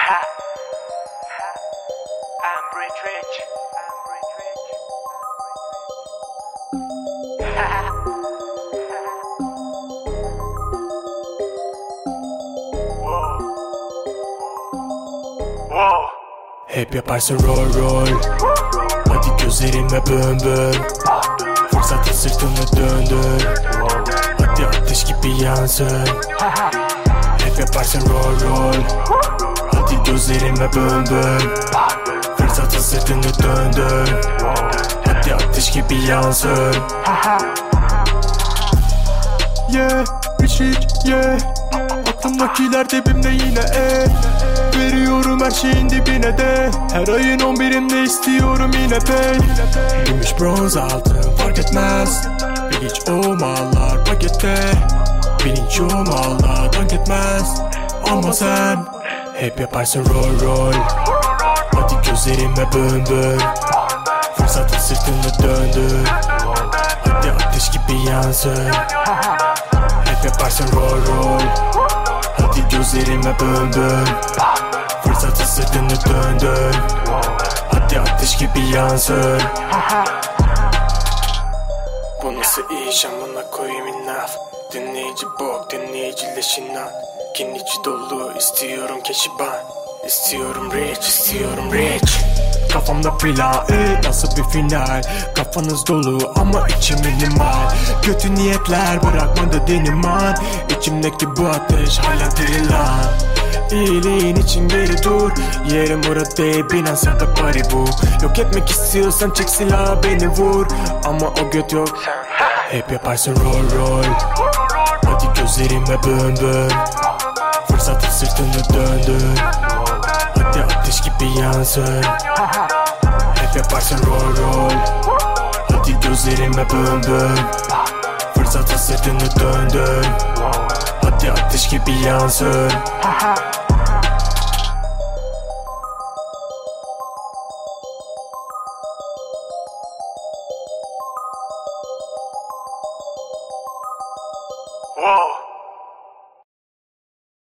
I'm rich. Hep yaparsın rol. Hadi gözlerime bön. Fırsatın sırtını döndür. Hadi ateş gibi yansın. Hep yaparsın rol. Hadi gözlerime bön. Fırsatın sırtını döndür. Hadi ateş gibi yansın. Yeah, yeah. Aklımdakiler dibimde yine veriyorum her şeyin dibine de. Her ayın 11'inde istiyorum yine pay. Gümüş bronz altın fark etmez. Bir hiç olmalar pakette. Bilinç olmalar dank etmez. Ama sen hep yaparsın rol. Hadi gözlerime bön. Fırsatın sırtını döndür. Hadi ateş gibi yansın. Hep yaparsın rol. Hadi gözlerime bön. Fırsatın sırtını döndür. Hadi ateş gibi yansın. Bu nasıl iş amına koyayım inaf. Dinleyici bok, dinleyicileşin an. Kinlici dolu istiyorum keşiban. İstiyorum rich. Kafamda plan, nasıl bir final. Kafanız dolu ama içim minimal. Kötü niyetler bırakmadı deniman. İçimdeki bu ateş hala dirilan. İyiliğin için geri dur. Yerim orada değil, Binance da pari bu. Yok etmek istiyorsan çek silahı beni vur. Ama o göt yok. Hep yaparsın rol. Hadi gözlerime bön. Fırsatın sırtını döndür. Hadi ateş gibi yansın. Hep yaparsın rol. Hadi gözlerime bön. Fırsatın sırtını döndür. Hadi ateş gibi yansın. Whoa.